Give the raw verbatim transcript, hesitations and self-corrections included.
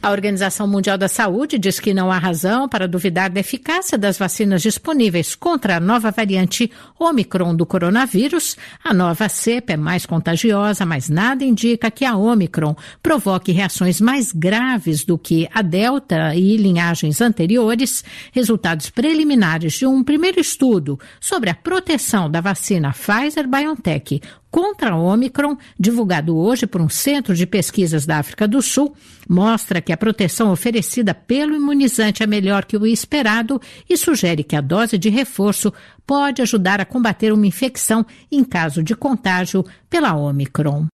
A Organização Mundial da Saúde diz que não há razão para duvidar da eficácia das vacinas disponíveis contra a nova variante Ômicron do coronavírus. A nova cepa é mais contagiosa, mas nada indica que a Ômicron provoque reações mais graves do que a Delta e linhagens anteriores. Resultados preliminares de um primeiro estudo sobre a proteção da vacina Pfizer-BioNTech contra a Ômicron, divulgado hoje por um centro de pesquisas da África do Sul, mostra que a proteção oferecida pelo imunizante é melhor que o esperado e sugere que a dose de reforço pode ajudar a combater uma infecção em caso de contágio pela Ômicron.